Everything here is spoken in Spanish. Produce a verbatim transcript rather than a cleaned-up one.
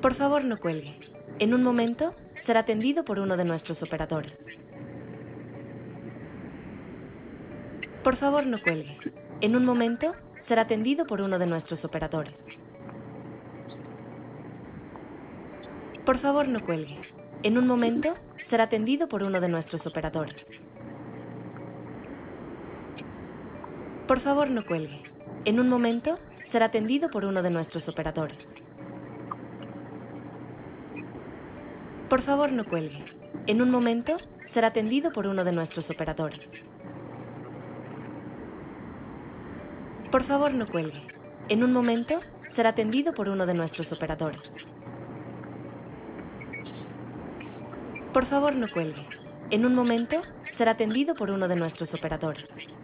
Por favor, no cuelgue. En un momento, será atendido por uno de nuestros operadores. Por favor, no cuelgue. En un momento, será atendido por uno de nuestros operadores. Por favor, no cuelgue. En un momento, será atendido por uno de nuestros operadores. Por favor, no cuelgue. En un momento, será atendido por uno de nuestros operadores. Por favor, no cuelgue. En un momento, será atendido por uno de nuestros operadores. Por favor, no cuelgue. En un momento, será atendido por uno de nuestros operadores. Por favor, no cuelgue. En un momento, será atendido por uno de nuestros operadores.